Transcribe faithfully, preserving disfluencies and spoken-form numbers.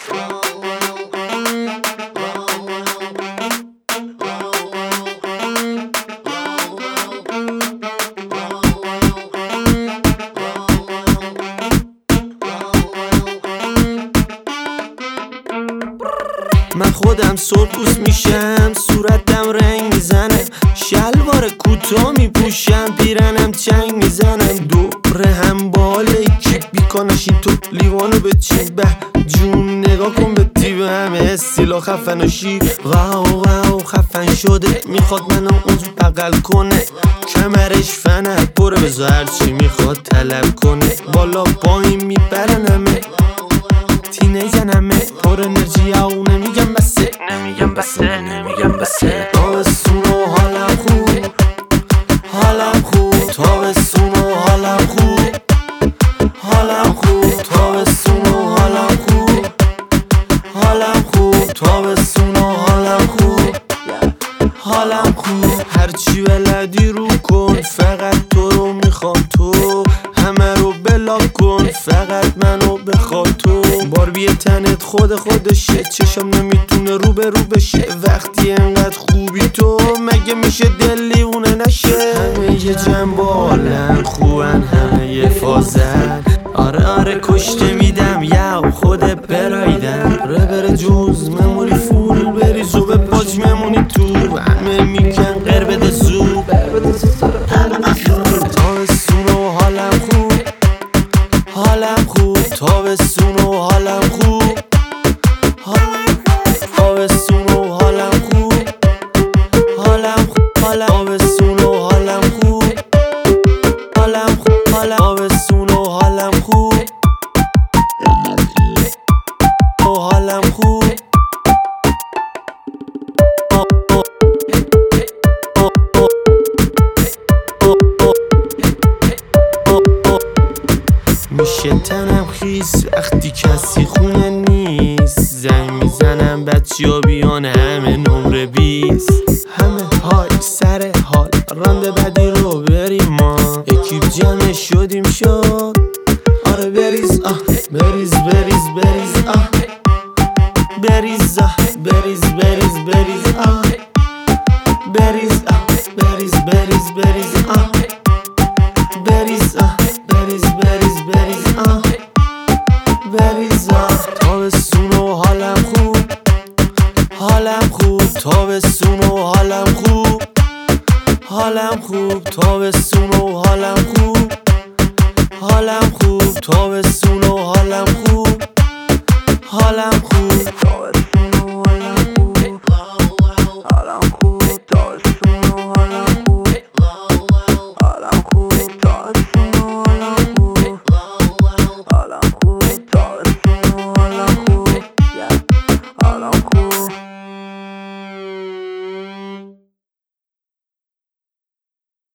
من خودم سرخپوست میشم، صورتم رنگ میزنم، شلوار کوتاه میپوشم، پیرنم چنگ میزنم، دوره هم باله کیپ بیکنشین تو لیوانو بچین به جون نگاه کن به تیب همه استیلا خفن و شیر. واو واو خفن شده میخواد منو اونجا بغل کنه، کمرش فنه پره بذار هرچی میخواد طلب کنه، بالا پایین میبرنمه تینیزنمه پر انرژی او نمیگم بسه نمیگم بسه نمیگم بسه تابستون و حالم خوب حالم خوب تابستون و حالم خوب حالم خوب تابستون و حالم خوب حالم خوب تابستون و حالم خوب حالم خوب هرچی بلدی رو کن، فقط تو رو میخوام، تو همه رو بلاک کن، فقط منو بخواد. تو باربی تنت خود خودشه، چشم نمیتونه رو به رو بشه، وقتی انقدر خوبی تو مگه میشه دلی اونه نشه. همه یه جنبالن خوبن، همه یه فازن، آره آره کشته میدم یاو خود برایدن، ره بره جوز مموری فول بریز و به پاج ممونی تو، همه میگن غیر بده زود تابستون و حالم خوب حالم خوب تابستون و حالم خوب تابستون و حالم خوب حالم خوب حالم تابستون و حالم خوب حالم خوب حالم تابستون و حالم خوب و حالم خوب میشه تنم خیس وقتی کسی خونه نیست، زنگ میزنم بچه ها بیان همه نمره بیست، همه های سر حال رانده بدی رو بریم ما، اکیب جمع شدیم شد آره بریز آه بریز بریز بریز آه بریز آه بریز بریز بریز آه بریز آه بریز بریز بریز آه بریز آه بریز بریز بریز آه بریز آه تابستون و حالم خوب حالم خوب تابستون و حالم خوب حالم خوب تابستون و حالم خوب حالم خوب تابستون و حالم خوب حالم خوب